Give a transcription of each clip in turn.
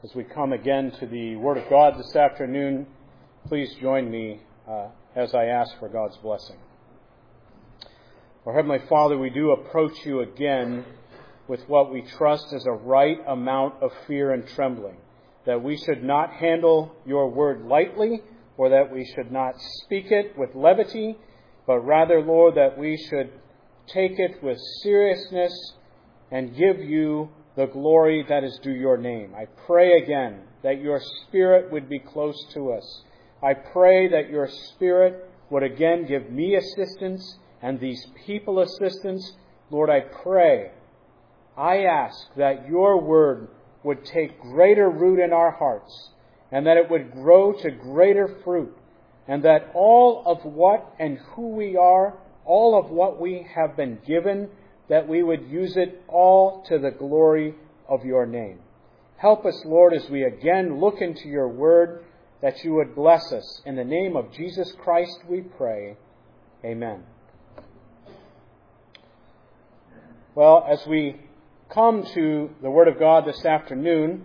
As we come again to the Word of God this afternoon, please join me as I ask for God's blessing. Our Heavenly Father, we do approach you again with what we trust is a right amount of fear and trembling, that we should not handle your word lightly, or that we should not speak it with levity, but rather, Lord, that we should take it with seriousness and give you the glory that is due your name. I pray again that your Spirit would be close to us. I pray that your Spirit would again give me assistance and these people assistance. Lord, I ask that your word would take greater root in our hearts and that it would grow to greater fruit, and that all of what and who we are, all of what we have been given, that we would use it all to the glory of your name. Help us, Lord, as we again look into your word, that you would bless us. In the name of Jesus Christ we pray. Amen. Well, as we come to the Word of God this afternoon,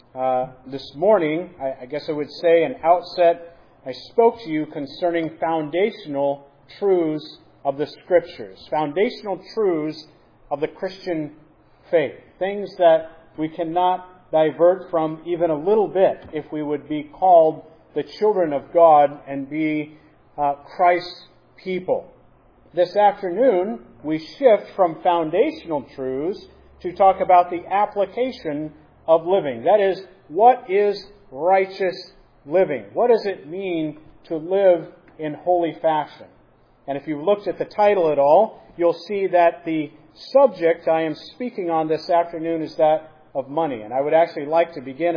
this morning, I guess I would say an outset, I spoke to you concerning foundational truths of the Scriptures, foundational truths of the Christian faith, things that we cannot divert from even a little bit if we would be called the children of God and be Christ's people. This afternoon, we shift from foundational truths to talk about the application of living. That is, what is righteous living? What does it mean to live in holy fashion? And if you've looked at the title at all, you'll see that the subject I am speaking on this afternoon is that of money. And I would actually like to begin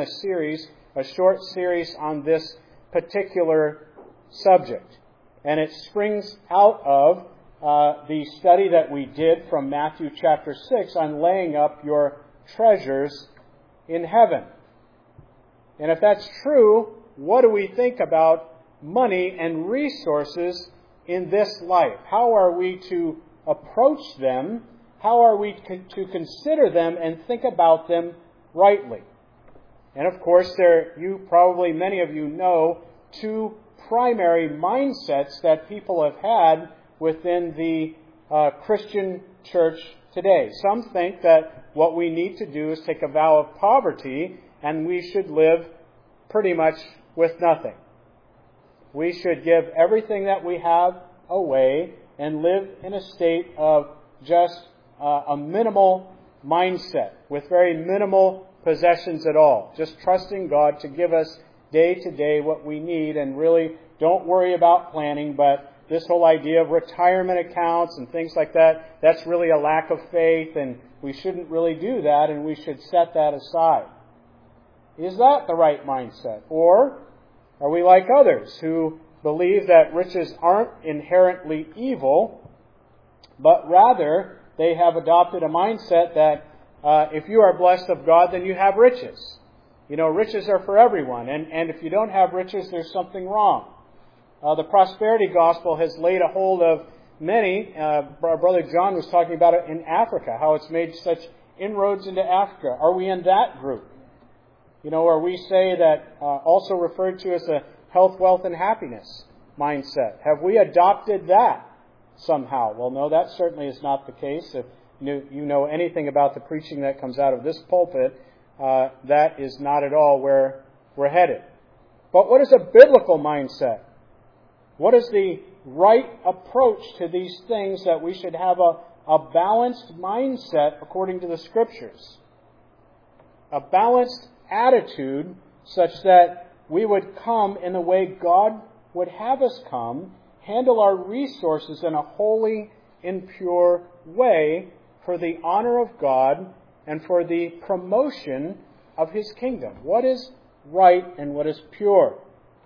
a short series on this particular subject. And it springs out of the study that we did from Matthew chapter 6 on laying up your treasures in heaven. And if that's true, what do we think about money and resources in this life? How are we to approach them? How are we to consider them and think about them rightly? And of course, many of you know, two primary mindsets that people have had within the Christian church today. Some think that what we need to do is take a vow of poverty and we should live pretty much with nothing. We should give everything that we have away and live in a state of just a minimal mindset with very minimal possessions at all. Just trusting God to give us day to day what we need and really don't worry about planning, but this whole idea of retirement accounts and things like that, that's really a lack of faith, and we shouldn't really do that, and we should set that aside. Is that the right mindset? Or are we like others who believe that riches aren't inherently evil, but rather they have adopted a mindset that if you are blessed of God, then you have riches. You know, riches are for everyone, and if you don't have riches, there's something wrong. The prosperity gospel has laid a hold of many. Our brother John was talking about it in Africa, how it's made such inroads into Africa. Are we in that group? You know, where we say that also referred to as a health, wealth, and happiness mindset. Have we adopted that somehow? Well, no, that certainly is not the case. If you know anything about the preaching that comes out of this pulpit, that is not at all where we're headed. But what is a biblical mindset? What is the right approach to these things that we should have a balanced mindset according to the Scriptures? A balanced attitude such that we would come in the way God would have us come, handle our resources in a holy and pure way for the honor of God and for the promotion of His kingdom. What is right and what is pure?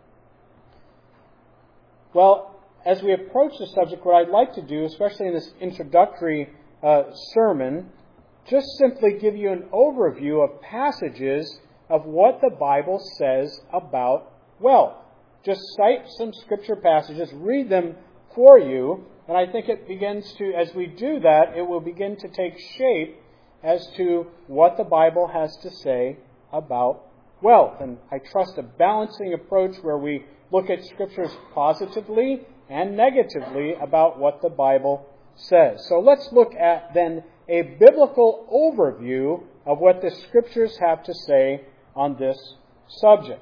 Well, as we approach the subject, what I'd like to do, especially in this introductory sermon, just simply give you an overview of passages of what the Bible says about wealth. Just cite some scripture passages, read them for you, and I think it begins to, as we do that, it will begin to take shape as to what the Bible has to say about wealth. And I trust a balancing approach where we look at Scriptures positively and negatively about what the Bible says. So let's look at then a biblical overview of what the Scriptures have to say on this subject.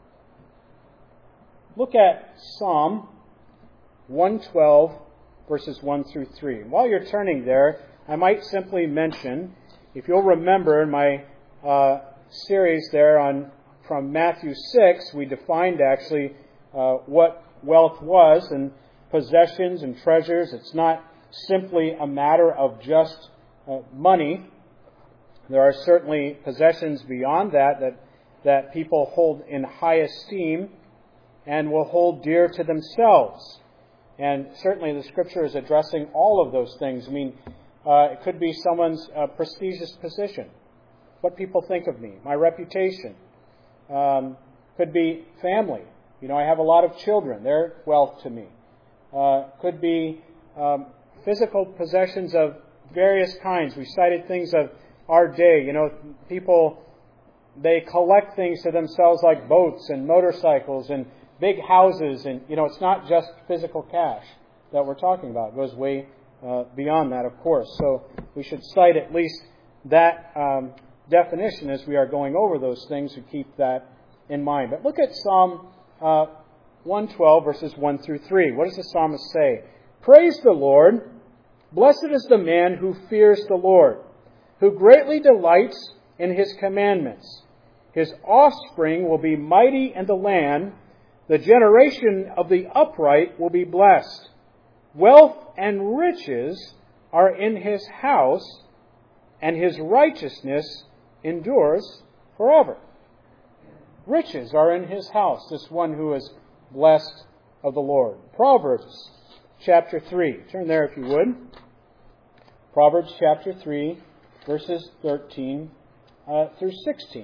Look at Psalm 112, verses 1 through 3. While you're turning there, I might simply mention, if you'll remember in my series there from Matthew 6, we defined actually what wealth was and possessions and treasures. It's not simply a matter of just money. There are certainly possessions beyond that people hold in high esteem and will hold dear to themselves. And certainly the Scripture is addressing all of those things. I mean, it could be someone's prestigious position, what people think of me, my reputation. Could be family. I have a lot of children. They're wealth to me. Could be physical possessions of various kinds. We cited things of our day. People, they collect things to themselves like boats and motorcycles and big houses. And, it's not just physical cash that we're talking about. It goes way beyond that, of course. So we should cite at least that definition as we are going over those things to keep that in mind. But look at Psalm 112, verses 1 through 3. What does the psalmist say? Praise the Lord. Blessed is the man who fears the Lord, who greatly delights in His commandments. His offspring will be mighty in the land. The generation of the upright will be blessed. Wealth and riches are in his house, and his righteousness endures forever. Riches are in his house, this one who is blessed of the Lord. Proverbs chapter 3. Turn there if you would. Proverbs chapter 3, verses 13 through 16.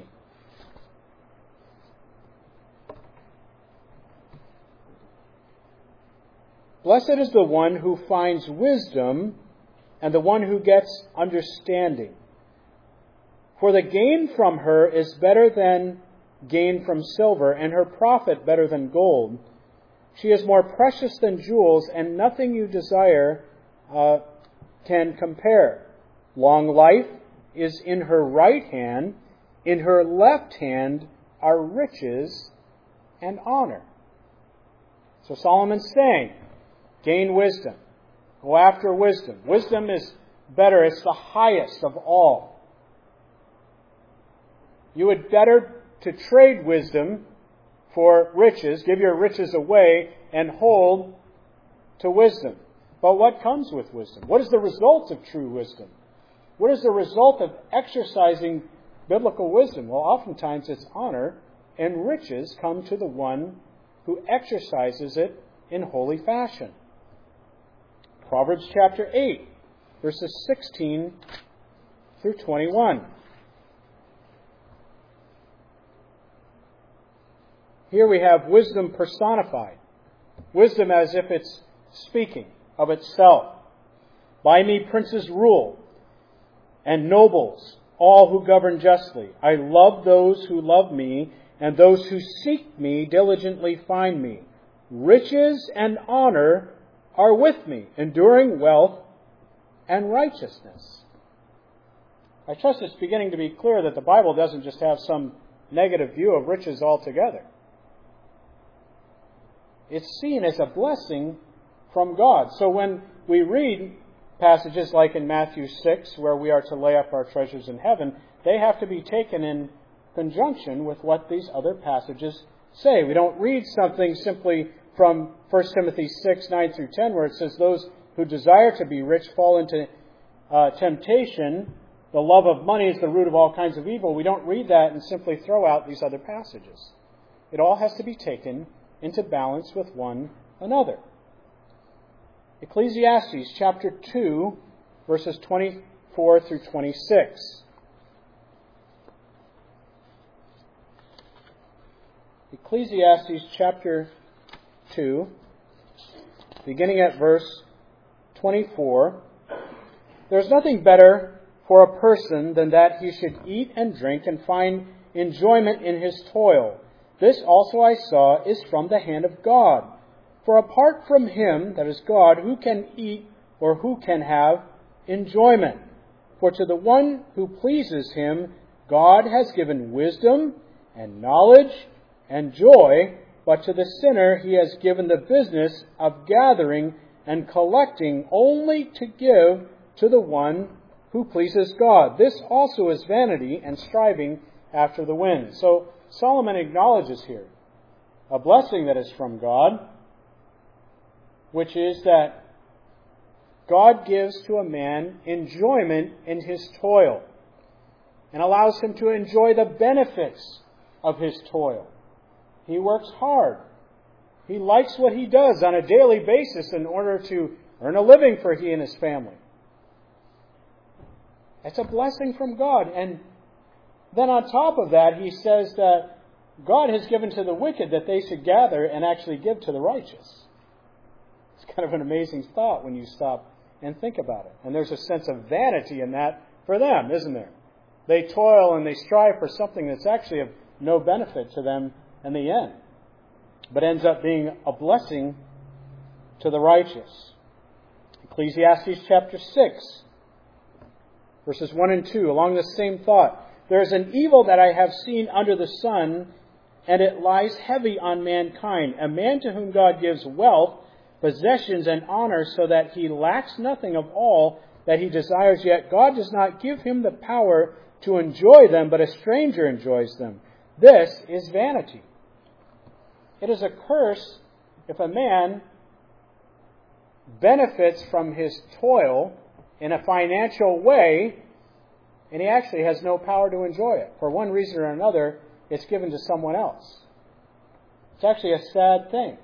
Blessed is the one who finds wisdom and the one who gets understanding. For the gain from her is better than gain from silver, and her profit better than gold. She is more precious than jewels, and nothing you desire can compare. Long life is in her right hand. In her left hand are riches and honor. So Solomon's saying, gain wisdom. Go after wisdom. Wisdom is better. It's the highest of all. You would better to trade wisdom for riches, give your riches away, and hold to wisdom. But what comes with wisdom? What is the result of true wisdom? What is the result of exercising biblical wisdom? Well, oftentimes it's honor, and riches come to the one who exercises it in holy fashion. Proverbs chapter 8, verses 16 through 21. Here we have wisdom personified. Wisdom as if it's speaking of itself. By me princes rule, and nobles, all who govern justly. I love those who love me, and those who seek me diligently find me. Riches and honor are with me, enduring wealth and righteousness. I trust it's beginning to be clear that the Bible doesn't just have some negative view of riches altogether. It's seen as a blessing from God. So when we read passages like in Matthew 6, where we are to lay up our treasures in heaven, they have to be taken in conjunction with what these other passages say. We don't read something simply from 1 Timothy 6, 9 through 10, where it says, those who desire to be rich fall into temptation. The love of money is the root of all kinds of evil. We don't read that and simply throw out these other passages. It all has to be taken into balance with one another. Ecclesiastes chapter 2, verses 24 through 26. Ecclesiastes chapter 2, beginning at verse 24. There's nothing better for a person than that he should eat and drink and find enjoyment in his toil. This also I saw is from the hand of God. For apart from him, that is God, who can eat or who can have enjoyment? For to the one who pleases him, God has given wisdom and knowledge and joy, but to the sinner he has given the business of gathering and collecting only to give to the one who pleases God. This also is vanity and striving after the wind. So Solomon acknowledges here a blessing that is from God, which is that God gives to a man enjoyment in his toil and allows him to enjoy the benefits of his toil. He works hard. He likes what he does on a daily basis in order to earn a living for he and his family. It's a blessing from God. And then on top of that, he says that God has given to the wicked that they should gather and actually give to the righteous. It's kind of an amazing thought when you stop and think about it. And there's a sense of vanity in that for them, isn't there? They toil and they strive for something that's actually of no benefit to them in the end, but ends up being a blessing to the righteous. Ecclesiastes chapter 6, verses 1 and 2, along the same thought. There is an evil that I have seen under the sun, and it lies heavy on mankind. A man to whom God gives wealth, possessions, and honor, so that he lacks nothing of all that he desires, yet God does not give him the power to enjoy them, but a stranger enjoys them. This is vanity. It is a curse if a man benefits from his toil in a financial way and he actually has no power to enjoy it. For one reason or another, it's given to someone else. It's actually a sad thing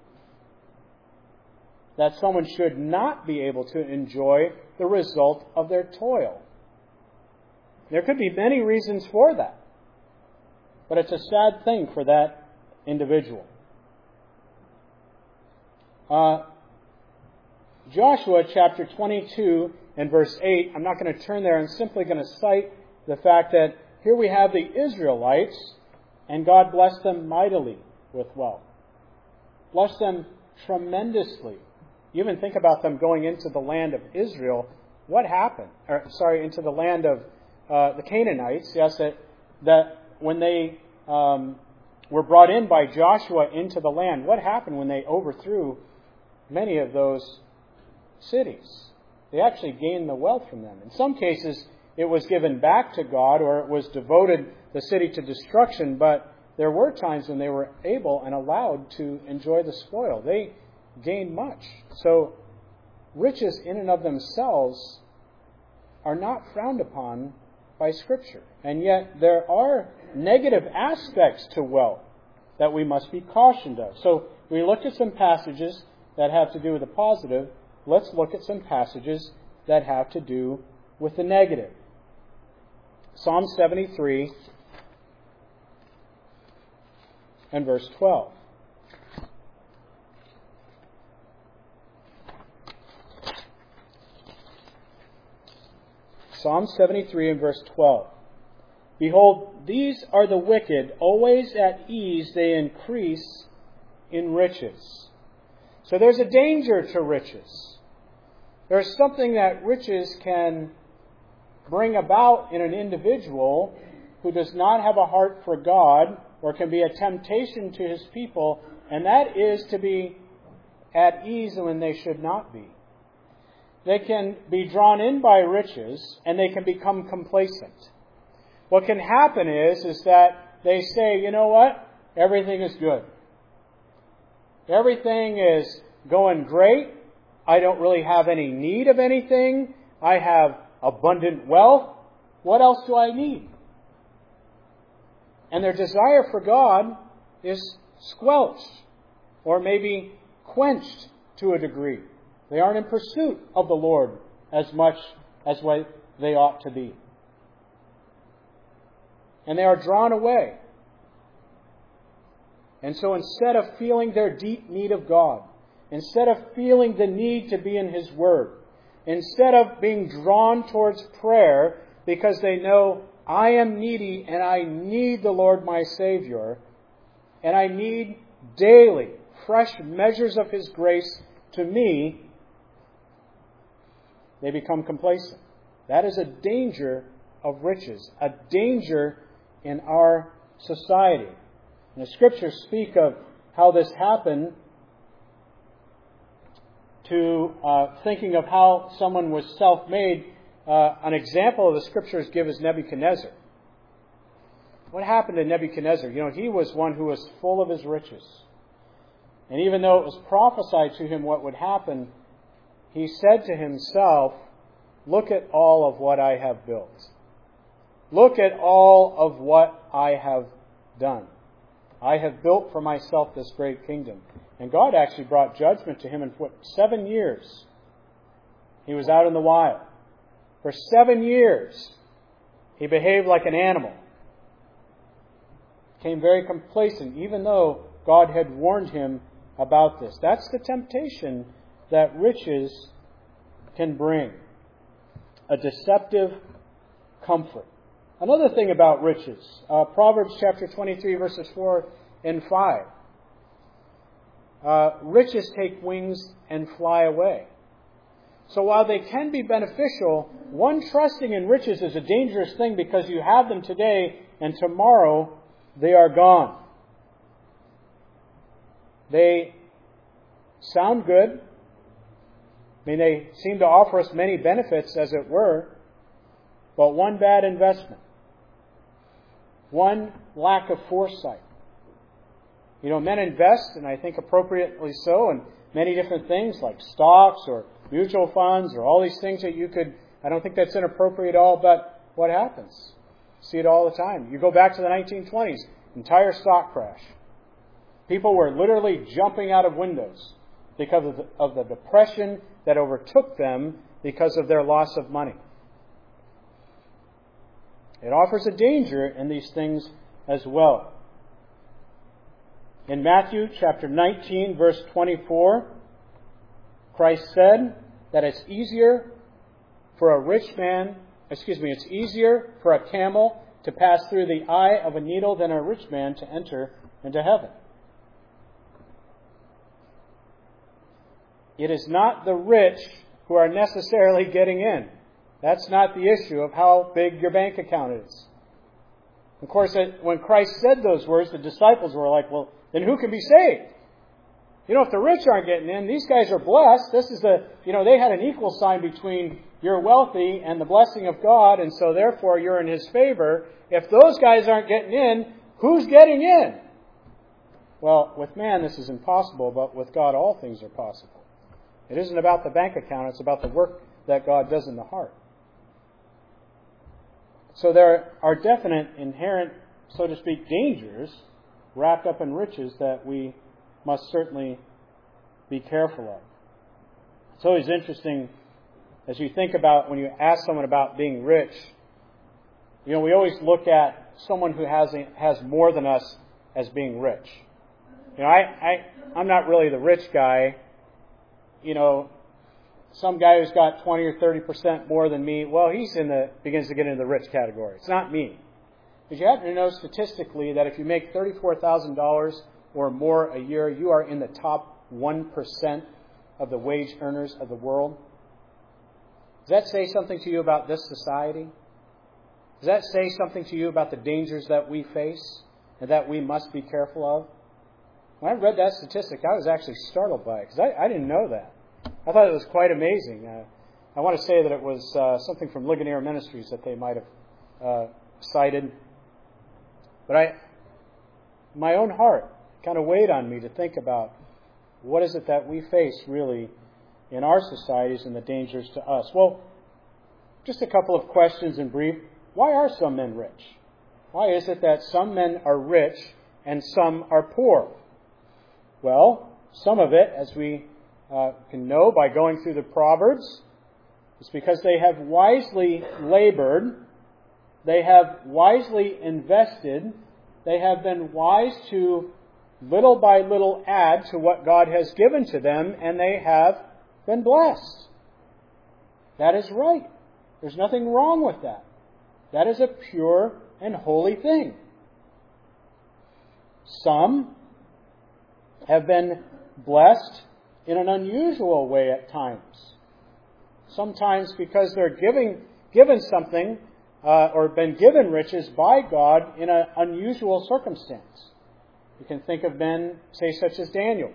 that someone should not be able to enjoy the result of their toil. There could be many reasons for that, but it's a sad thing for that individual. Joshua chapter 22 and verse 8, I'm not going to turn there. I'm simply going to cite the fact that here we have the Israelites, and God blessed them mightily with wealth. Blessed them tremendously. You even think about them going into the land of Israel. What happened? Into the land of the Canaanites. Yes, that when they were brought in by Joshua into the land, what happened when they overthrew many of those cities? They actually gained the wealth from them. In some cases, it was given back to God, or it was devoted the city to destruction, but there were times when they were able and allowed to enjoy the spoil. They gained much. So riches in and of themselves are not frowned upon by Scripture. And yet there are negative aspects to wealth that we must be cautioned of. So we looked at some passages that have to do with the positive. Let's look at some passages that have to do with the negative. Psalm 73 and verse 12. Psalm 73 and verse 12. Behold, these are the wicked, always at ease they increase in riches. So there's a danger to riches. There's something that riches can bring about in an individual who does not have a heart for God, or can be a temptation to his people, and that is to be at ease when they should not be. They can be drawn in by riches, and they can become complacent. What can happen is that they say, you know what? Everything is good. Everything is going great. I don't really have any need of anything. I have abundant wealth. What else do I need? And their desire for God is squelched, or maybe quenched to a degree. They aren't in pursuit of the Lord as much as what they ought to be. And they are drawn away. And so instead of feeling their deep need of God, instead of feeling the need to be in His Word, instead of being drawn towards prayer because they know I am needy and I need the Lord my Savior, and I need daily fresh measures of His grace to me, they become complacent. That is a danger of riches, a danger in our society. And the Scriptures speak of how this happened to thinking of how someone was self-made. An example of the Scriptures give is Nebuchadnezzar. What happened to Nebuchadnezzar? He was one who was full of his riches. And even though it was prophesied to him what would happen, he said to himself, look at all of what I have built. Look at all of what I have done. I have built for myself this great kingdom. And God actually brought judgment to him in 7 years. He was out in the wild. For 7 years, he behaved like an animal. Became very complacent, even though God had warned him about this. That's the temptation that riches can bring. A deceptive comfort. Another thing about riches, Proverbs chapter 23, verses 4 and 5. Riches take wings and fly away. So while they can be beneficial, one trusting in riches is a dangerous thing because you have them today and tomorrow they are gone. They sound good. They seem to offer us many benefits, as it were, but one bad investment, one lack of foresight. Men invest, and I think appropriately so, in many different things like stocks or mutual funds or all these things that I don't think that's inappropriate at all, but what happens? See it all the time. You go back to the 1920s, entire stock crash. People were literally jumping out of windows because of the depression that overtook them because of their loss of money. It offers a danger in these things as well. In Matthew chapter 19, verse 24, Christ said that it's easier for a camel to pass through the eye of a needle than a rich man to enter into heaven. It is not the rich who are necessarily getting in. That's not the issue of how big your bank account is. Of course, when Christ said those words, the disciples were like, well, then who can be saved? If the rich aren't getting in, these guys are blessed. They had an equal sign between you're wealthy and the blessing of God, and so therefore you're in His favor. If those guys aren't getting in, who's getting in? Well, with man this is impossible, but with God all things are possible. It isn't about the bank account, it's about the work that God does in the heart. So there are definite, inherent, so to speak, dangers wrapped up in riches that we must certainly be careful of. It's always interesting as you think about when you ask someone about being rich, we always look at someone who has more than us as being rich. I'm not really the rich guy. Some guy who's got 20 or 30% more than me, well, begins to get into the rich category. It's not me. Because you happen to know statistically that if you make $34,000 or more a year, you are in the top 1% of the wage earners of the world. Does that say something to you about this society? Does that say something to you about the dangers that we face and that we must be careful of? When I read that statistic, I was actually startled by it because I didn't know that. I thought it was quite amazing. I want to say that it was something from Ligonier Ministries that they might have cited. But my own heart kind of weighed on me to think about what is it that we face really in our societies and the dangers to us. Well, just a couple of questions in brief. Why are some men rich? Why is it that some men are rich and some are poor? Well, some of it, as we can know by going through the Proverbs, is because they have wisely labored, they have wisely invested, they have been wise to little by little add to what God has given to them, and they have been blessed. That is right. There's nothing wrong with that. That is a pure and holy thing. Some have been blessed in an unusual way at times. Sometimes because they're given something or been given riches by God in an unusual circumstance. You can think of men, say, such as Daniel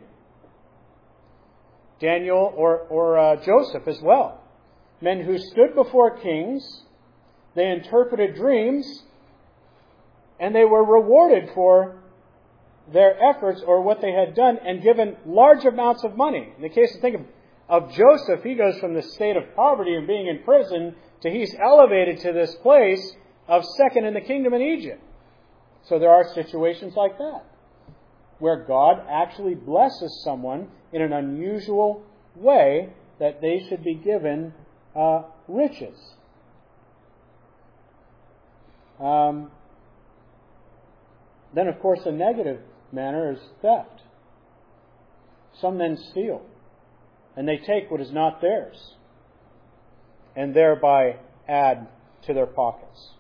or Joseph as well. Men who stood before kings, they interpreted dreams, and they were rewarded for their efforts or what they had done and given large amounts of money. In the case of Joseph, he goes from the state of poverty and being in prison to he's elevated to this place of second in the kingdom in Egypt. So there are situations like that, where God actually blesses someone in an unusual way that they should be given riches. Then, of course, a negative manner is theft. Some men steal, and they take what is not theirs, and thereby add to their pockets.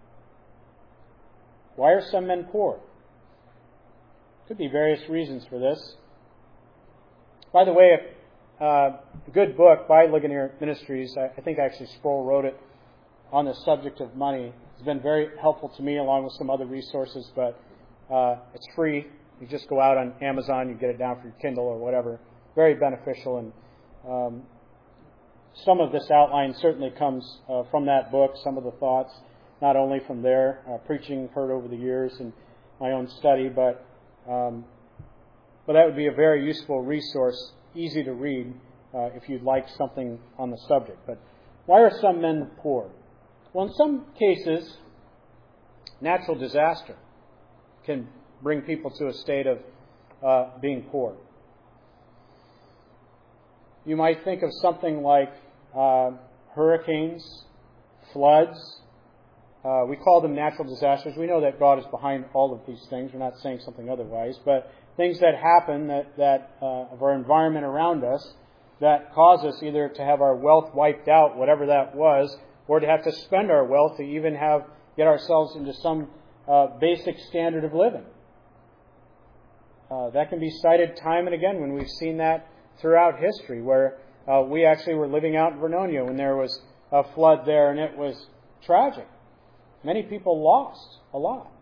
Why are some men poor? Could be various reasons for this. By the way, a good book by Ligonier Ministries, I think actually Sproul wrote it, on the subject of money. It's been very helpful to me along with some other resources, but it's free. You just go out on Amazon, you get it down for your Kindle or whatever. Very beneficial, and some of this outline certainly comes from that book, some of the thoughts, not only from their preaching heard over the years and my own study, but that would be a very useful resource, easy to read if you'd like something on the subject. But why are some men poor? Well, in some cases, natural disaster can bring people to a state of being poor. You might think of something like hurricanes, floods. We call them natural disasters. We know that God is behind all of these things. We're not saying something otherwise. But things that happen of our environment around us that cause us either to have our wealth wiped out, whatever that was, or to have to spend our wealth to even get ourselves into some basic standard of living. That can be cited time and again when we've seen that throughout history, where we actually were living out in Vernonia when there was a flood there, and it was tragic. Many people lost a lot.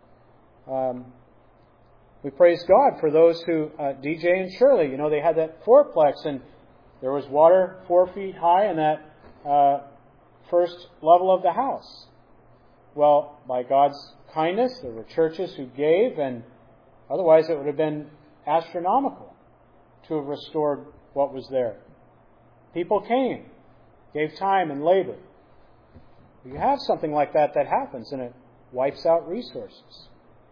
We praise God for those who, DJ and Shirley, they had that fourplex, and there was water 4 feet high in that first level of the house. Well, by God's kindness, there were churches who gave, and otherwise it would have been astronomical to have restored what was there. People came, gave time and labor. You have something like that happens, and it wipes out resources.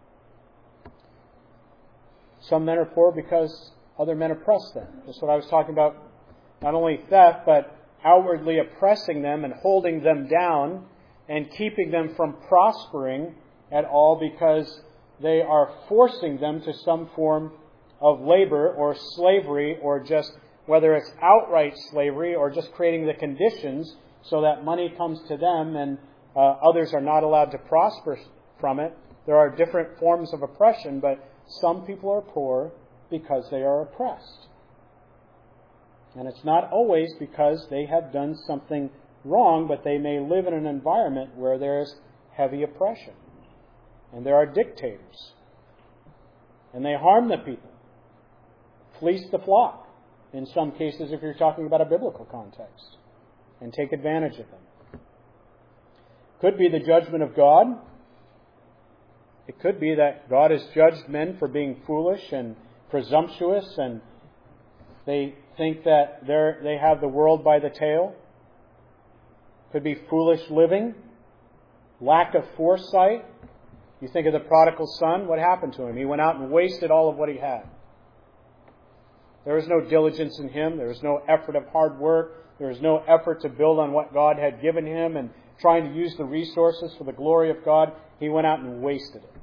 Some men are poor because other men oppress them. That's what I was talking about. Not only theft, but outwardly oppressing them and holding them down and keeping them from prospering at all because they are forcing them to some form of labor or slavery, or just whether it's outright slavery or just creating the conditions so that money comes to them and others are not allowed to prosper from it. There are different forms of oppression, but some people are poor because they are oppressed. And it's not always because they have done something wrong, but they may live in an environment where there's heavy oppression. And there are dictators. And they harm the people. Fleece the flock, in some cases, if you're talking about a biblical context, and take advantage of them. Could be the judgment of God. It could be that God has judged men for being foolish and presumptuous, and they think that they have the world by the tail. Could be foolish living, lack of foresight. You think of the prodigal son, what happened to him? He went out and wasted all of what he had. There was no diligence in him. There was no effort of hard work. There was no effort to build on what God had given him and trying to use the resources for the glory of God. He went out and wasted it.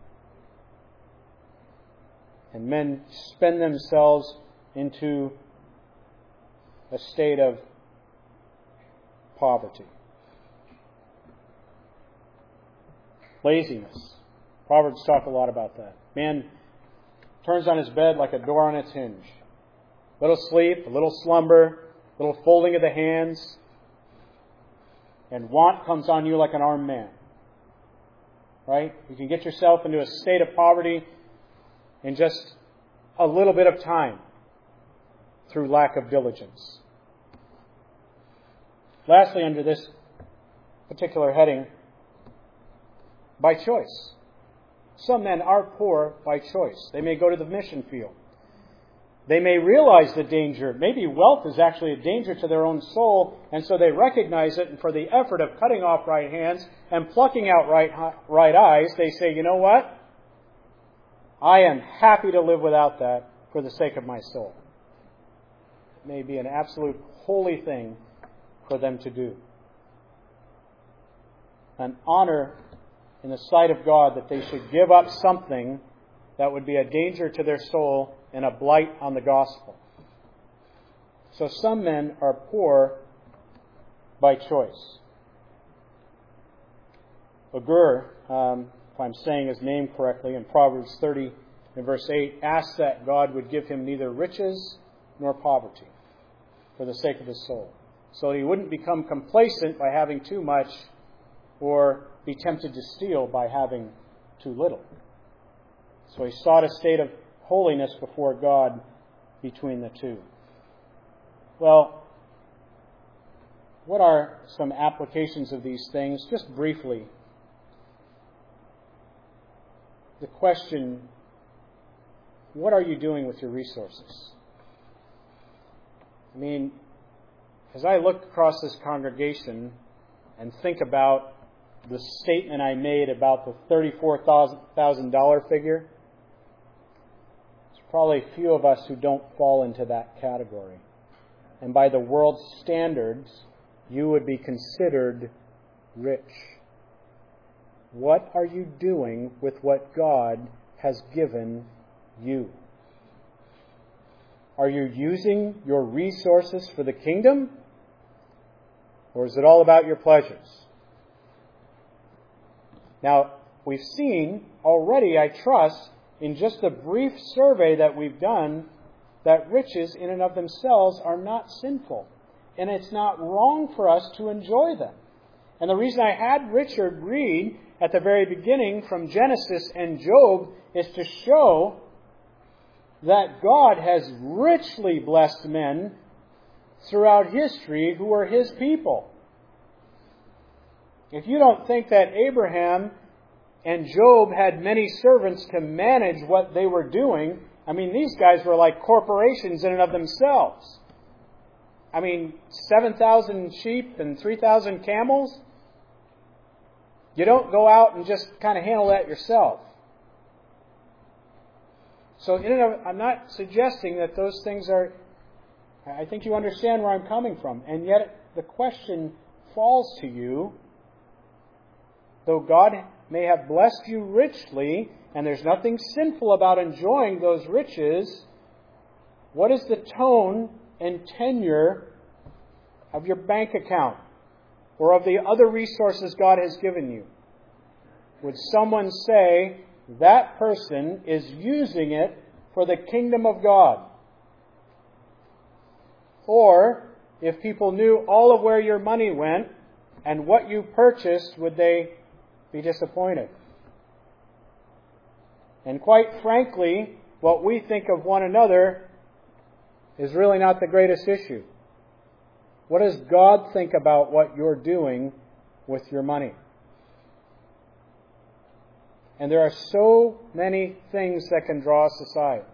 And men spend themselves into a state of poverty. Laziness. Proverbs talk a lot about that. Man turns on his bed like a door on its hinge. Little sleep, a little slumber, a little folding of the hands, and want comes on you like an armed man. Right? You can get yourself into a state of poverty in just a little bit of time through lack of diligence. Lastly, under this particular heading, by choice. Some men are poor by choice. They may go to the mission field. They may realize the danger. Maybe wealth is actually a danger to their own soul, and so they recognize it, and for the effort of cutting off right hands and plucking out right eyes, they say, you know what? I am happy to live without that for the sake of my soul. It may be an absolute holy thing for them to do. An honor in the sight of God that they should give up something that would be a danger to their soul and a blight on the gospel. So some men are poor by choice. Agur, if I'm saying his name correctly, in Proverbs 30 and verse 8, asks that God would give him neither riches nor poverty for the sake of his soul, so that he wouldn't become complacent by having too much or be tempted to steal by having too little. So he sought a state of holiness before God between the two. Well, what are some applications of these things? Just briefly. The question, what are you doing with your resources? I mean, as I look across this congregation and think about the statement I made about the $34,000 figure, there's probably few of us who don't fall into that category. And by the world's standards, you would be considered rich. What are you doing with what God has given you? Are you using your resources for the kingdom? Or is it all about your pleasures? Now, we've seen already, I trust, in just a brief survey that we've done, that riches in and of themselves are not sinful. And it's not wrong for us to enjoy them. And the reason I had Richard read at the very beginning from Genesis and Job is to show that God has richly blessed men throughout history who are His people. If you don't think that Abraham and Job had many servants to manage what they were doing, I mean, these guys were like corporations in and of themselves. I mean, 7,000 sheep and 3,000 camels. You don't go out and just kind of handle that yourself. So I'm not suggesting that those things are... I think you understand where I'm coming from. And yet the question falls to you, though God may have blessed you richly, and there's nothing sinful about enjoying those riches, what is the tone and tenure of your bank account or of the other resources God has given you? Would someone say that person is using it for the kingdom of God? Or, if people knew all of where your money went and what you purchased, would they be disappointed? And quite frankly, what we think of one another is really not the greatest issue. What does God think about what you're doing with your money? And there are so many things that can draw us aside.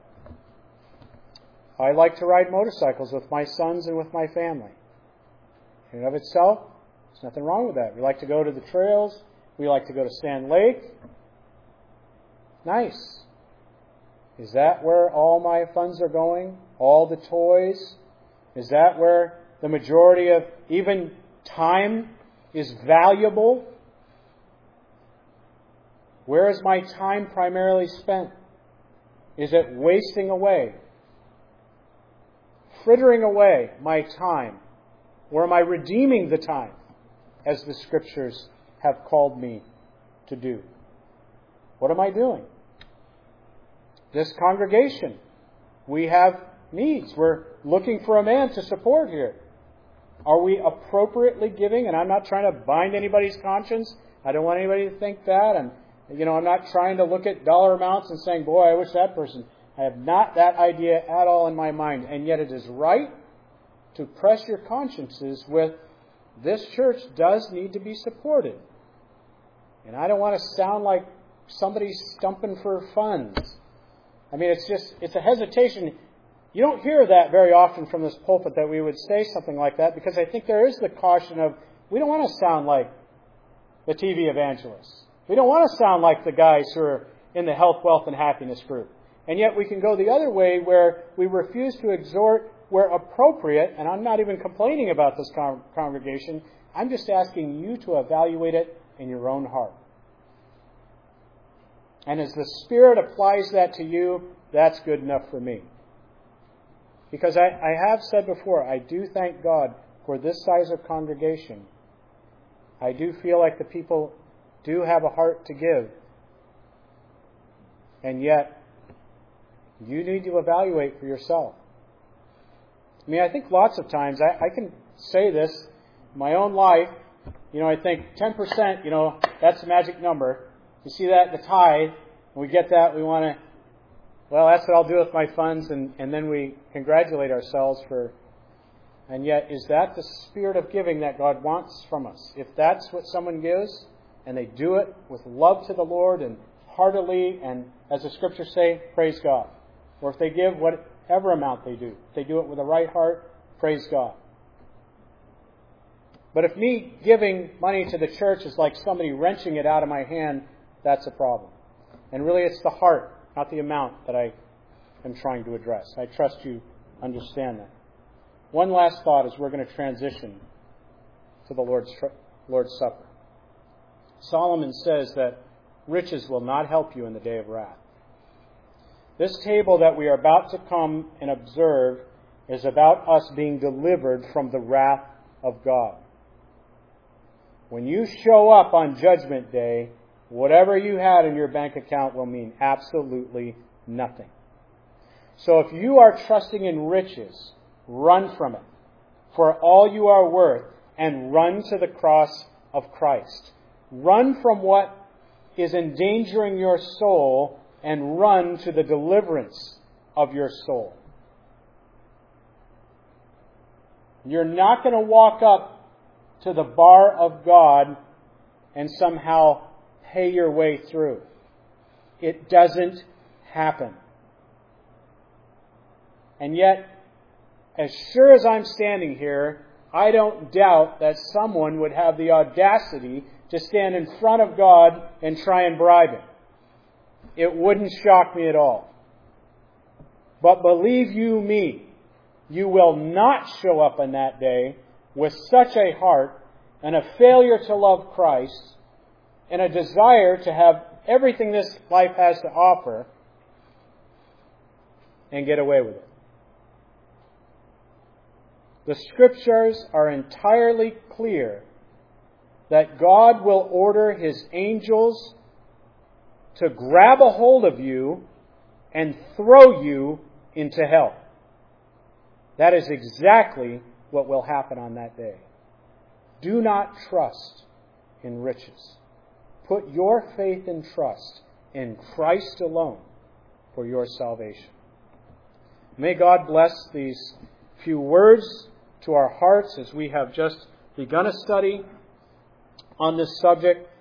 I like to ride motorcycles with my sons and with my family. In and of itself, there's nothing wrong with that. We like to go to the trails. We like to go to Sand Lake. Nice. Is that where all my funds are going? All the toys? Is that where the majority of even time is valuable? Where is my time primarily spent? Is it wasting away? Frittering away my time? Or am I redeeming the time, as the Scriptures have called me to do? What am I doing? This congregation, we have needs. We're looking for a man to support here. Are we appropriately giving? And I'm not trying to bind anybody's conscience. I don't want anybody to think that. And, I'm not trying to look at dollar amounts and saying, boy, I wish that person. I have not that idea at all in my mind. And yet it is right to press your consciences with, this church does need to be supported. And I don't want to sound like somebody stumping for funds. I mean, it's a hesitation. You don't hear that very often from this pulpit, that we would say something like that, because I think there is the caution of, we don't want to sound like the TV evangelists. We don't want to sound like the guys who are in the health, wealth, and happiness group. And yet we can go the other way, where we refuse to exhort where appropriate, and I'm not even complaining about this congregation. I'm just asking you to evaluate it in your own heart. And as the Spirit applies that to you, that's good enough for me. Because I have said before, I do thank God for this size of congregation. I do feel like the people do have a heart to give. And yet, you need to evaluate for yourself. I mean, I think lots of times, I can say this, in my own life, I think 10%, that's the magic number. You see that, the tithe, and we get that, we want to, well, that's what I'll do with my funds, and then we congratulate ourselves for, and yet, is that the spirit of giving that God wants from us? If that's what someone gives, and they do it with love to the Lord and heartily, and as the Scriptures say, praise God. Or if they give whatever amount they do, if they do it with a right heart, praise God. But if me giving money to the church is like somebody wrenching it out of my hand, that's a problem. And really it's the heart, not the amount, that I am trying to address. I trust you understand that. One last thought as we're going to transition to the Lord's Supper. Solomon says that riches will not help you in the day of wrath. This table that we are about to come and observe is about us being delivered from the wrath of God. When you show up on Judgment Day, whatever you had in your bank account will mean absolutely nothing. So if you are trusting in riches, run from it, for all you are worth, and run to the cross of Christ. Run from what is endangering your soul, and run to the deliverance of your soul. You're not going to walk up to the bar of God and somehow pay your way through. It doesn't happen. And yet, as sure as I'm standing here, I don't doubt that someone would have the audacity to stand in front of God and try and bribe Him. It wouldn't shock me at all. But believe you me, you will not show up on that day with such a heart and a failure to love Christ and a desire to have everything this life has to offer and get away with it. The Scriptures are entirely clear that God will order His angels to grab a hold of you and throw you into hell. That is exactly what will happen on that day. Do not trust in riches. Put your faith and trust in Christ alone for your salvation. May God bless these few words to our hearts as we have just begun a study on this subject.